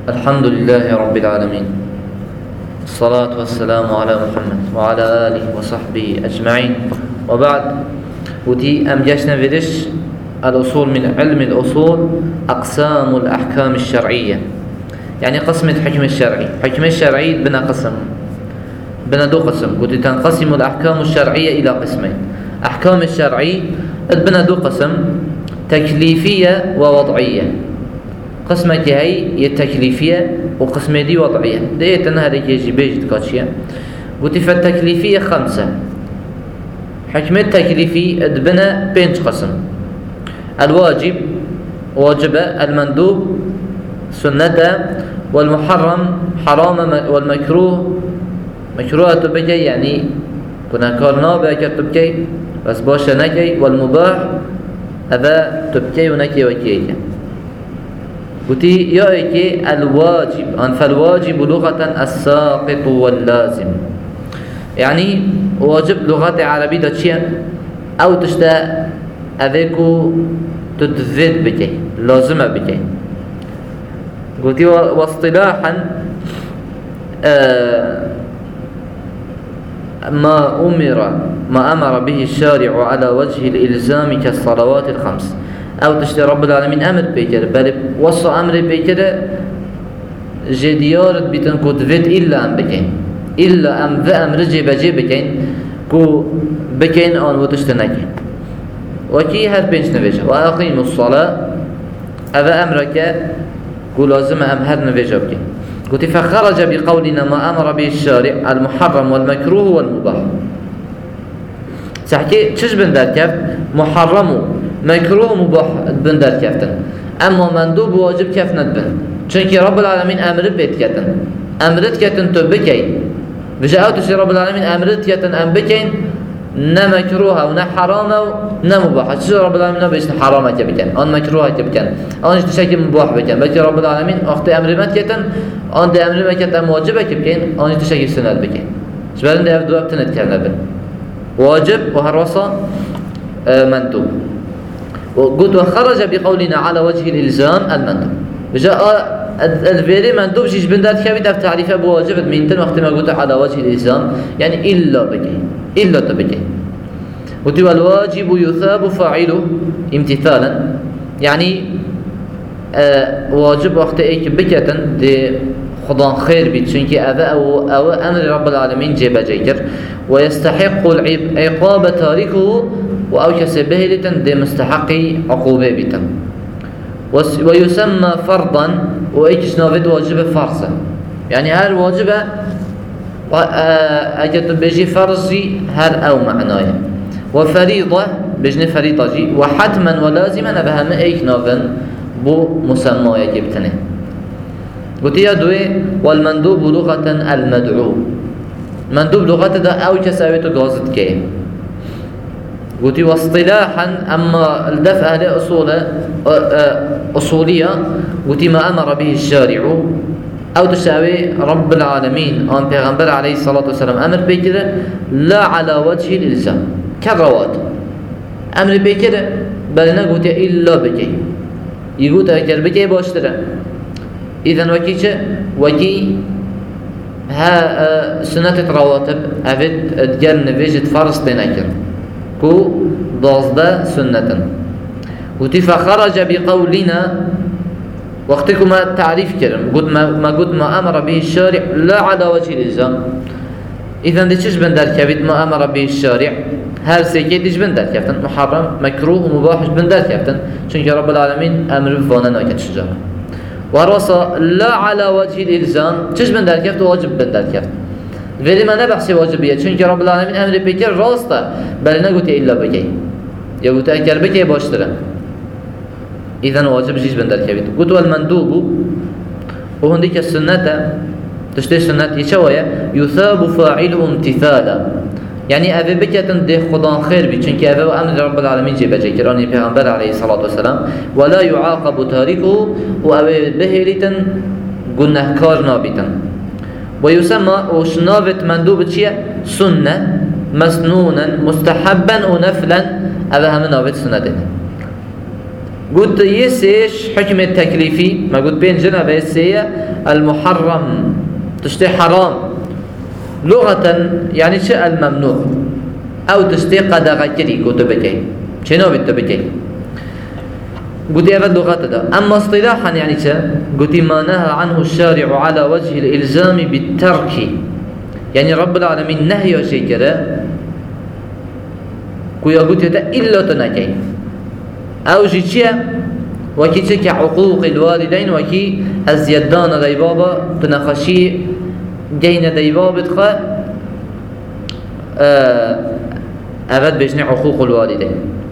الحمد لله رب العالمين، الصلاة والسلام على محمد وعلى آله وصحبه أجمعين، وبعد. ودي أمجشنا فيدش الأصول من علم الأصول أقسام الأحكام الشرعية، يعني قسم الحكم الشرعي. حكم الشرعي بنا دو قسم. ودي تنقسم الأحكام الشرعية إلى قسمين. أحكام الشرعي بنا دو قسم: تكليفية ووضعية. قسمك هي التكليفية وقسمة دي وضعية. ديتنا هذه يجي بيجد كاتشيا. قلت فالتكليفية 5. حكمة التكليفي ادبنا بينج قسم: الواجب واجبة، المندوب سنة، والمحرم حرام، والمكروه مكروه تبكي، يعني كنا كارنا بأكر تبكي بس باشا نكي، والمباح هذا تبكي ونكي وكي. قلت يا إيكي الواجب، فالواجب لغة الساقط واللازم، يعني واجب لغة عربية تشيا أو تشتا أذيكو تتذد بكي، لازمة بكي. قلت واصطلاحا ما أمر به الشارع على وجه الإلزام كالصلوات ال5، أو تشتي رب العالمين أمر بيكر، بل وصى أمر بيكر جديارت بيتنكو تفيد إلا أم بكين، إلا أم ذا أمر جي بكين كو بكين أن وتشتنكين. وكي هر بينش نفيجه: وأقيموا الصلاة، أذا أمرك كو لازم أم هر نفيجه بكين. قلت فخرج بقولنا ما أمر به الشارع المحرم والمكروه والمباح. سحكي تشج بندر كيف محرم مكروه مباح بندر كيفتن، أما مندوب واجب كيف ندبن، چونكي رب العالمين أمر بيت كتن، أمرت كتن تبكي بجاء تشي رب العالمين أمرت كتن أم بكين، نا مكروه ونا حرام ونا مباح. تشي رب العالمين بيش حرام كبكين، أن مكروه كبكين، أن تشكي مباح بكين، بكي رب العالمين أخت أمر مت كتن، أن ده أمر مت كتن واجب كبكين، أن تشكي سنة بكين. شبابن ده أبدو أبتنت كنبن واجب وهروسا مندوب. وقلت وخرج بقولنا على وجه الإلزام المندوب. جاء الفيري مندوب جيش بندات كابيت أف تعريفه بواجب مينتن وقت ما قلت على وجه الإلزام، يعني إلا بكي، إلا تبكي. قلت والواجب يثاب فاعله امتثالا، يعني واجب وقت ايك بكتن دي خضان خير بيت، چونكي أو أمر رب العالمين جيبا جيكر، ويستحق العقاب تاركه، وأو كسبهلتن دي مستحقي عقوبة بيتن. ويسمى فرضا، وإيكش نافد واجب فرصة، يعني هل واجب أجد بيجي فرضي هل أو معناه. وفريضة بجن فريضة جي، وحتما ولازما بهم إيك نافن بو مسمى يجبتنه. قلت يا دوي والمندوب لغة المدعو. مندوب لغة ده أو كساويته قاصد كي. قلت واصطلاحا أما الدفع أهل أصولية، قلت ما أمر به الشارع أو تساوي رب العالمين أن پیغمبر عليه الصلاة والسلام أمر بكده لا على وجه الإلزام كالروات أمر بكده، بل نقول إلا بكي، يقول أكر بكي باشتره. إذن وكي ها سنة رواتب أفد أدقال نفيجة فرص تنكر كو ضازده سنة. وتفا خرج بقولنا وقتكما تعريف كرم، قد ما أمر به الشارع لا على وجه الإلزام. إذن دي چش بندر كبت ما أمر به الشارع هر سيكي ديش بندر كفتن، محرم مكروه ومباح بندر كفتن، چونك رب العالمين أمر فانا ناكت شجاع. وراسا لا على وجه الإلزام چش بندر كفت واجب بندر كفت، ولی ما نبحثی واجبیه، چون که رب العالمین امر بکر راسته، بل نگوتی الا بکی، یا گوتی اگر بکی باشتره. إذن واجب جيش بندر كبيت. قلت والمندوب وهنديك السنة تشتري السنة يشوية يثاب فاعله امتثالا، يعني أبي بكتن ده خدان خير بي، چونك أبي أمر رب العالمين جيبا جيكراني پیغمبر عليه الصلاة والسلام، ولا يعاقب تاركه، وأبي بهلتن گنهكار نابتن. ويسمى وشنافت مندوب چيه؟ سنة مسنونا مستحبا ونفلا، أبي هم نافت سنة ده. قلت يسيش حكم التكليفي ما قلت بين جنب يسية المحرم تشتي حرام لغة يعني شيء الممنوع أو تشتي قد غكري قلت بكي شنو بنت بكي قلت أبد لغة ده. أما اصطلاحا يعني شيء قلت ما نهى عنه الشارع على وجه الإلزام بالترك يعني رب العالمين نهي وشيء كده كويا قلت إلا تنكي أو جيتشيا وكي تشكي حقوق الوالدين وكي أزيدان داي بابا تنخشي جينا داي بابا تخا أبد بيجني حقوق الوالدين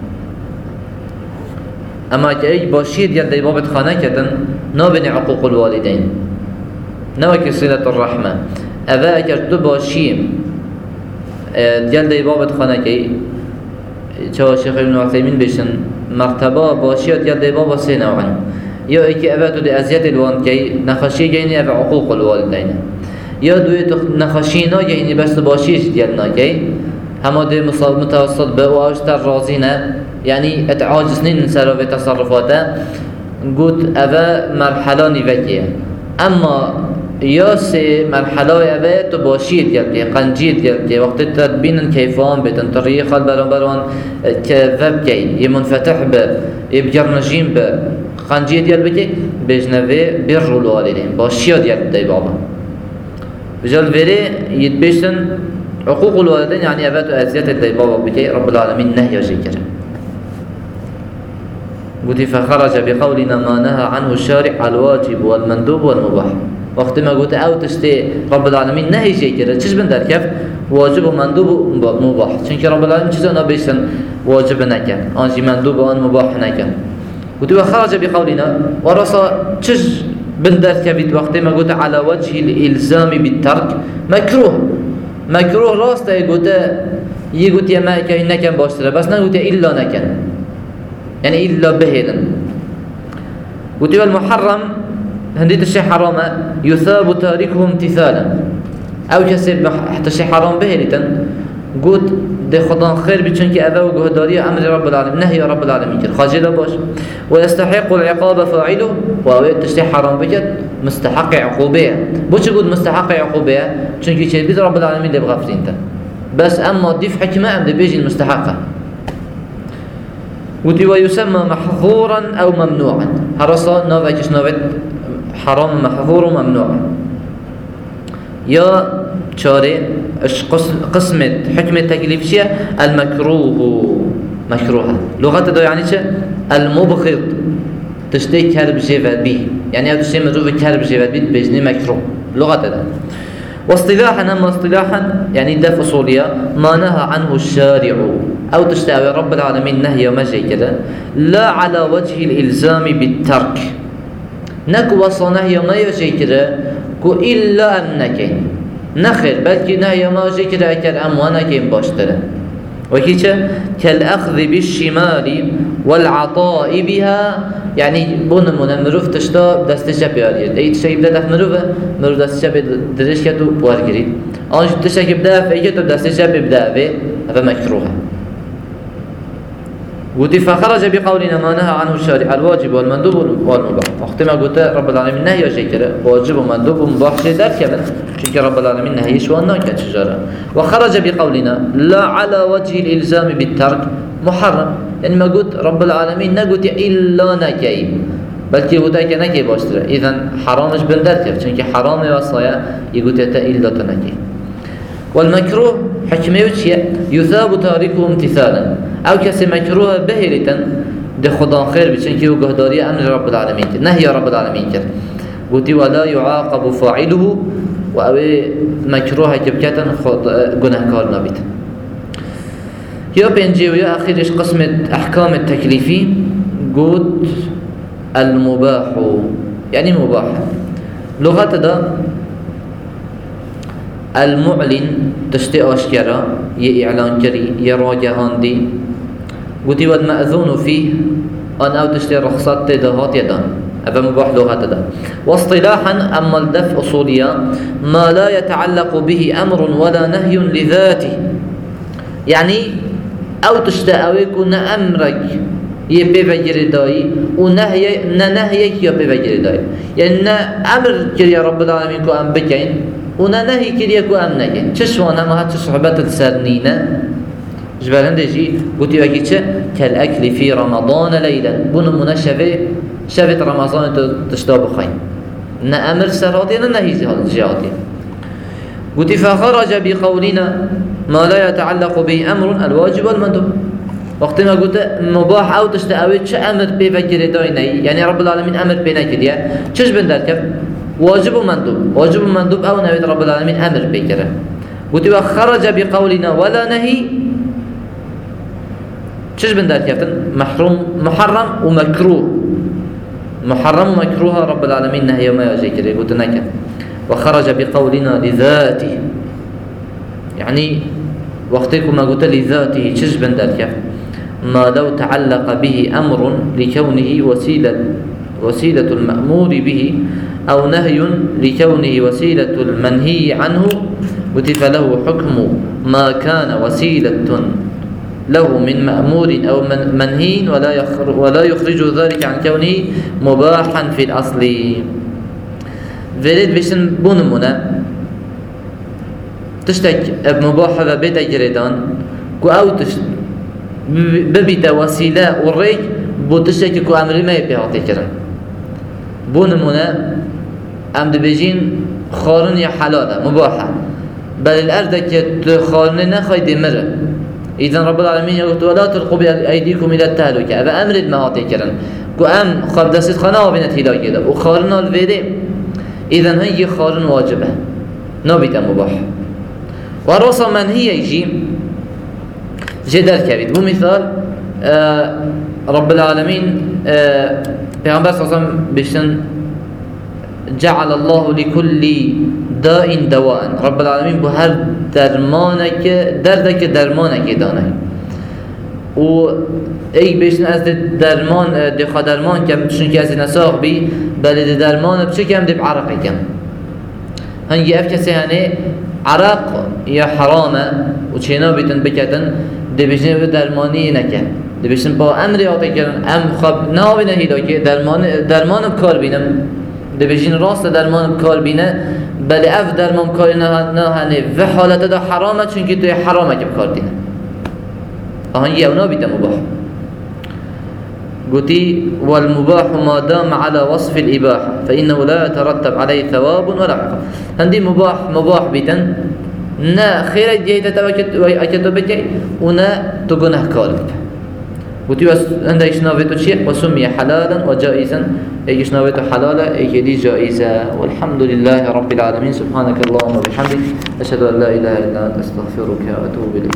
أما كي باشير ديال داي بابا تخانا كتن نابني حقوق الوالدين نوكي صلة الرحمة أبا أكرتو باشير ديال داي بابا تخانا كي شو شيخ ابن عثيمين بيشن مرتبة باشية ديال دي بابا سي نوعا يا إيكي أباتو دي أزياد الوان كي نخشي جيني أبا عقوق الوالدين يا دوي نخشينا جيني بس باشيش ديالنا كي هما دي متوسط بأواشتر رازينا يعني اتعاجزنين من سروا في تصرفاته قلت أبا مرحلة نفكية أما ياسي مرحلة أبا تباشير يلقي قنجير يلقي وقت تدبين كيفان بتن طريق البران كذب كي يمنفتح ب يبجر نجيم ب قنجير يلقي بجنبه بر الوالدين باشير يلقي بابا بجال فيري يتبشن حقوق الوالدين يعني أبا تأذيت يلقي بابا بكي رب العالمين نهي وشكرا قلت فخرج بقولنا ما نهى عنه الشارع الواجب والمندوب والمباح وقت ما قلت أو تشتي رب العالمين نهي شيء كده تشبه در كيف واجب ومندوب ومباح چونك رب العالمين چیزا نبيشن واجب نكن آنجي مندوب وان مباح نكن قلت وخرج بقولنا ورسا چش بندر كيف وقت ما قلت على وجه الإلزام بالترك مكروه راست قلت يقول يا ما كان نكن باشتره بس نقول إلا نكن يعني إلا بهيلا قلت والمحرم هنديت الشيء حرام يثاب تاركه امتثالا او كسب حتى شيء حرام بهيلتن قلت ده خدان خير بچونك اذا وجهداري امر رب العالمين نهي رب العالمين كده خاجله باش ويستحق العقاب فاعله وهو الشيء حرام بجد مستحق عقوبه بوش قلت مستحق عقوبه چونك شيء بيد رب العالمين اللي بغفرينته بس اما ضيف حكمه ام بيجي المستحقه ويسمى محظورا او ممنوعا هرصا نوفاكش نوفت حرام محظور وممنوع يا شاري قسمة حكم التكليف شيء مكروه لغة ده يعني شيء المبغض تشتي كرب جيفات بي يعني هذا الشيء مجرد كرب جيفات بي بيجني مكروه لغة ده واصطلاحا أما اصطلاحا يعني ده فصولية ما نهى عنه الشارع أو تشتاوي رب العالمين نهي وما جاي كده لا على وجه الإلزام بالترك نكو وصنه ما يجي كده كو إلا أنك نخير بلكي نهي ما يجي كده أكل أموانك باشتره وكيشه كالأخذ بالشمال والعطاء بها يعني بون من مروف تشتا دستش بياريد أي تشي بدأ مروف دستش بدرش كتو بوارجريد آنج تشي بدأ في كتو دستش بدأ به هذا مكروه قلت فخرج بقولنا ما نهى عنه الشارع الواجب والمندوب والمباح وقت ما قلت رب العالمين نهي وشيء كده واجب ومندوب ومباح شيء دار كذا شيء رب العالمين نهي شو أنه كشجرة وخرج بقولنا لا على وجه الإلزام بالترك محرم يعني ما قلت رب العالمين نقول إلا نكي بلكي قلت نكي باشتره إذن حرامش بندر كيف شنك حرام وصايا يقول إلا تنكي والمكروه حكمه شيء يثاب تاركه امتثالا او كسي مكروه بهلتا ده خدان خير بچن كي وجهداري امر رب العالمين نهي رب العالمين كده قلت ولا يعاقب فاعله او مكروه كبكتن گناهكار نبيت يا بنجي ويا اخيرش قسمه احكام التكليفي قلت المباح يعني مباح لغه ده المعلن تشتي أشكرا يعلان كري يراجعان دي قلت والمأذون فيه أن أو تشتي رخصات تدهات يدان هذا مباح لغة ده واصطلاحا أما الدفع أصوليا ما لا يتعلق به أمر ولا نهي لذاته يعني أو تشتي أو يكون أمرك یه پیوگیری دایی و نهیه کیا پیوگیری دایی یعنی نه امر کریه رب العالمین که ام بکن و نهی کریه که ام نکن چشوانه ما هات صحبت السرنینه جبران دجی قلتي وكي چه كالأكل في رمضان ليلا بون منا شفت رمضان تشتاب خين نا أمر سراتي نا نهي جهاتي قلتي فخرج بقولنا ما لا يتعلق به أمر الواجب والمندوب وقت ما قلت مباح أو تشتاوي چه أمر بفكر دايني يعني رب العالمين أمر بينا كديا چش بندركب واجب ومندوب أو نبي رب العالمين أمر بكره قلتي وخرج بقولنا ولا نهي چش بندر كفتن محرم ومكروه رب العالمين نهي ما يجي كده قلت نكن وخرج بقولنا لذاته يعني وقتكم ما قلت لذاته چش بندر كفت ما لو تعلق به أمر لكونه وسيلة المأمور به أو نهي لكونه وسيلة المنهي عنه قلت فله حكم ما كان وسيلة له من مأمور أو منهي ولا يخرج ذلك عن كونه مباحا في الأصل فريد بيشن بونمونا تشتك مباحة ببيت جريدان كو أو ببيت وسيلة والريك بو تشتك كو أمر ما يبيعطي كرن بونمونا أم دبيجين خارن يا حلالة مباحة بل الأرض كخارن نخيد مرة إذن رب العالمين يقول ولا تلقوا بأيديكم إلى التهلكة أبا أمر المهاتي كرن كو أم خب دست خناه بينت هلاكي ده وخارنا الفيدي إذن هي خارن واجبة نابت مباح ورصا من هي يجي جدل كبير بمثال رب العالمين پیغمبر صلى الله عليه وسلم بشن جعل الله لكل داء دواء رب العالمين بهر درمانك دردك درمانك دانه و ای بشن از درمان دخا درمان کم چون که از نساق بی بل درمان بچه کم دب عرق کم هنگی اف کسی هنه عرق یا حرامه و چینا بیتن بکتن دی بشن درمانی نکن دی بشن با امر آتی کرن ام خواب نابینه هیدا که درمان بکار بینم دی بشن راست درمان بکار بینه بله اف درمان بکار نه هنه و حالت دا حرامه چون که توی حرامه که بکار دینه هنگی اونا بیتن مباح قلتي والمباح ما دام على وصف الإباحة فإنه لا يترتب عليه ثواب ولا عقاب هندي مباح بيتن نا خير جيدة أكتب بجي ونا تقنه كارك قلتي عندها إشناويته شيء وسمي حلالا وجائزا إشناويته حلالا إيجي جائزة والحمد لله رب العالمين سبحانك اللهم وبحمدك أشهد أن لا إله إلا أنت أستغفرك وأتوب إليك